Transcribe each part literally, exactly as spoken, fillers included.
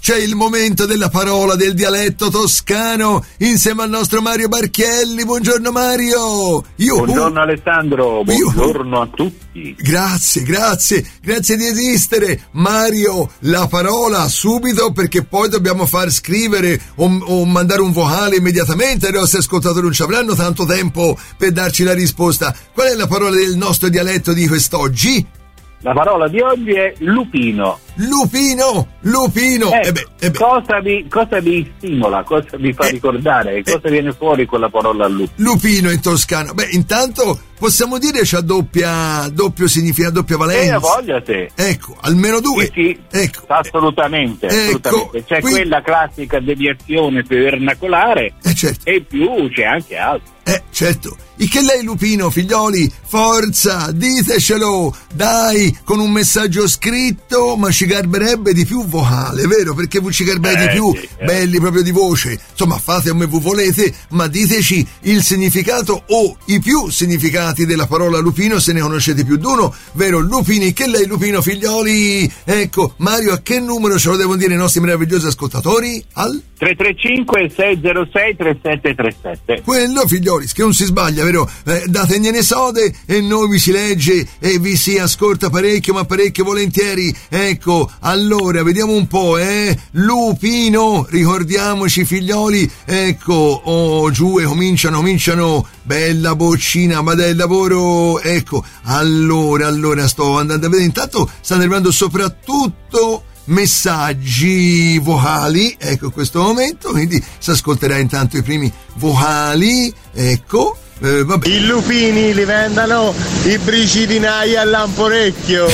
c'è il momento della parola del dialetto toscano insieme al nostro Mario Barchielli. Buongiorno Mario. Io, buongiorno Alessandro, buongiorno io, a tutti. Grazie, grazie, grazie di esistere. Mario, la parola subito, perché poi dobbiamo far scrivere o, o mandare un vocale immediatamente. I nostri ascoltatori non ci avranno tanto tempo per darci la risposta. Qual è la parola del nostro dialetto di quest'oggi? La parola di oggi è lupino. Lupino, lupino. Eh, eh beh, eh beh. Cosa, vi, cosa vi stimola, cosa vi fa eh, ricordare, cosa eh, viene fuori con la parola lupino? Lupino in toscano. Beh, intanto possiamo dire c'ha doppia, doppio significato, doppia valenza. Eh, voglia te. Ecco, almeno due. Sì, sì, ecco. Assolutamente, ecco, assolutamente. C'è quindi quella classica deviazione vernacolare eh, certo. e più c'è anche altro. Eh, certo. E che lei lupino, figlioli, forza, ditecelo, dai, con un messaggio scritto, ma ci garberebbe di più vocale, vero? Perché ci garberebbe eh, di più, sì, eh. belli proprio di voce. Insomma, fate come voi volete, ma diteci il significato o i più significati della parola lupino, se ne conoscete più di uno, vero? Lupini, che lei lupino, figlioli? Ecco, Mario, a che numero ce lo devono dire i nostri meravigliosi ascoltatori? Al tre tre cinque sei zero sei tre sette tre sette. Quello, figlioli, che non si sbaglia, vero? Eh, dategliene sode e noi vi si legge e vi si ascolta parecchio, ma parecchio volentieri. Ecco, allora, vediamo un po', eh? Lupino, ricordiamoci, figlioli, ecco, oh, giù e cominciano, cominciano, bella boccina, ma del lavoro, ecco, allora, allora, sto andando a vedere, intanto stanno arrivando soprattutto messaggi vocali, ecco in questo momento, quindi si ascolterà intanto i primi vocali, ecco. Eh, vabbè. I lupini li vendano i bricidinai al lamporecchio.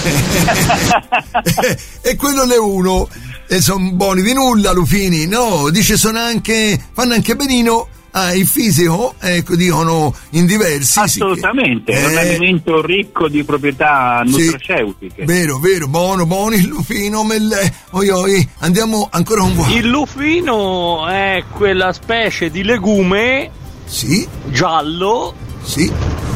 E quello ne uno, e sono buoni di nulla lupini, no, dice sono anche, fanno anche benino. Ah, il fisico, ecco, dicono in diversi. Assolutamente, sì, è un eh, alimento ricco di proprietà nutraceutiche. Sì, vero, vero, buono, buono il lupino, melle, oi oi, andiamo ancora con voi. Il lupino è quella specie di legume, sì, giallo, sì,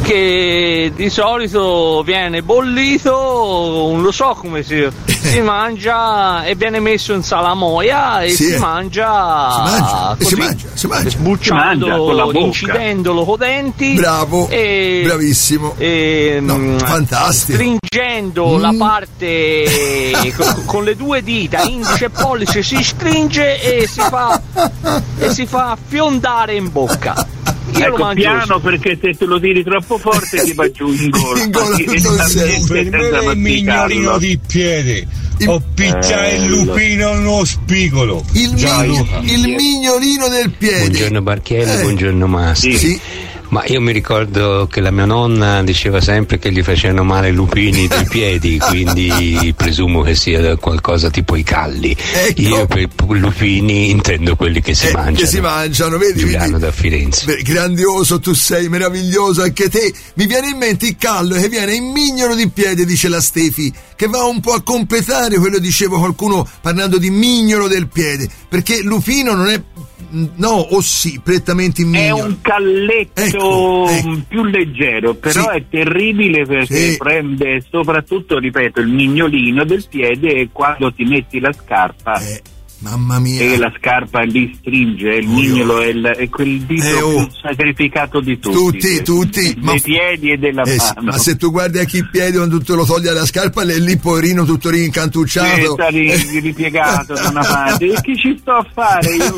che di solito viene bollito, non lo so come si, si mangia e viene messo in salamoia e sì, si mangia, si mangia, così, si mangia, si mangia, sbucciandolo, incidendolo con denti, bravo, e, bravissimo, e, no, fantastico, stringendo mm. la parte con, con le due dita, indice e pollice, si stringe e si fa e si fa fiondare in bocca. Io ecco, lo piano, perché se te lo tiri troppo forte ti va giù in gola. In gola per me è il mignolino di piede. Il, o piccia eh, il lupino nello spigolo. Il, migno, il mignolino del piede. Buongiorno Barchielli, eh. buongiorno Masti. Sì. Ma io mi ricordo che la mia nonna diceva sempre che gli facevano male i lupini dei piedi, quindi presumo che sia qualcosa tipo i calli. Ecco. Io per lupini intendo quelli che si eh, mangiano. Che si mangiano, vedi? Giuliano vedi? da Firenze. Beh, grandioso, tu sei meraviglioso anche te. Mi viene in mente il callo che viene in mignolo di piede, dice la Stefi, che va un po' a completare quello diceva qualcuno parlando di mignolo del piede, perché lupino non è, no, o sì, prettamente in mignolo. È un calletto, ecco, ecco, più leggero, però sì, è terribile perché sì, prende soprattutto, ripeto, il mignolino del piede quando ti metti la scarpa. Eh. Mamma mia. E la scarpa lì stringe, il oh, mignolo è, il, è quel dito eh, oh. più sacrificato di tutti. Tutti, tutti. Dei ma, piedi e della eh, mano. Ma se tu guardi anche i piedi quando tu lo togli dalla scarpa, è lì poverino tutto rincantucciato. Sì, sta ri- ripiegato da una parte. E che ci sto a fare io?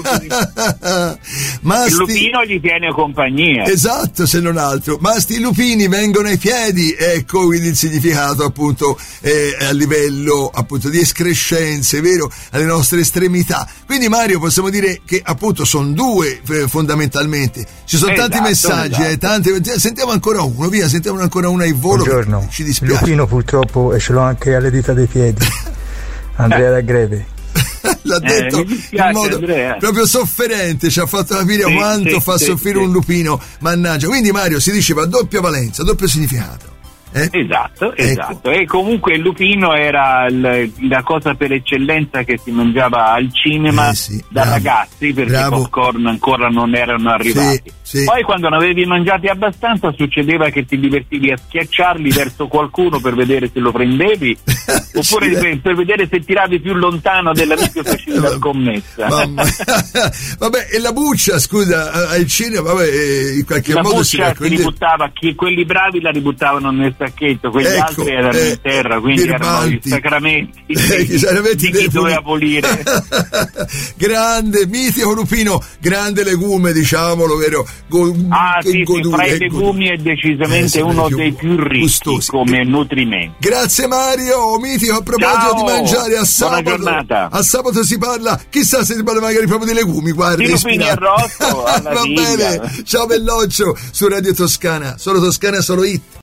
Ma il sti... lupino gli tiene compagnia. Esatto, se non altro. Ma sti lupini vengono ai piedi, ecco quindi il significato appunto eh, a livello appunto di escrescenze, vero? Alle nostre estremità. Quindi Mario possiamo dire che appunto sono due eh, fondamentalmente, ci sono esatto, tanti messaggi, esatto. eh, tanti... sentiamo ancora uno, via, sentiamo ancora una in volo. Buongiorno, ci dispiace. il lupino purtroppo e ce l'ho anche alle dita dei piedi. Andrea da Greve. L'ha detto eh, in modo Andrea. proprio sofferente, ci ha fatto capire sì, quanto sì, fa sì, soffrire sì. un lupino, mannaggia. Quindi Mario si diceva doppia valenza, doppio significato. Eh? Esatto, esatto. Ecco. E comunque il lupino era l- la cosa per eccellenza che si mangiava al cinema eh sì, da bravo, ragazzi, perché bravo. i popcorn ancora non erano arrivati. Sì. Sì. Poi quando ne avevi mangiati abbastanza succedeva che ti divertivi a schiacciarli verso qualcuno per vedere se lo prendevi oppure per, per vedere se tiravi più lontano dell'amico che facevi la scommessa. Vabbè, e la buccia, scusa, al cinema, vabbè, in qualche la modo buccia si, si ributtava, chi, quelli bravi la ributtavano nel sacchetto, quegli ecco, altri erano eh, in terra, quindi birbanti. erano i sacramenti eh, i sacramenti di chi doveva pulire. Grande, mitico lupino, grande legume, diciamolo, vero? Go, ah sì, godu, sì, fra i eh, legumi è decisamente eh, uno più dei più ricchi gustosi. come nutrimento. Grazie Mario, mitico, a proposito Ciao, di mangiare, a sabato, buona giornata. a sabato si parla, chissà se si parla magari proprio di legumi, guarda, di lupini arrosto alla va viglia. bene, ciao Belloccio su Radio Toscana, solo Toscana, solo hit.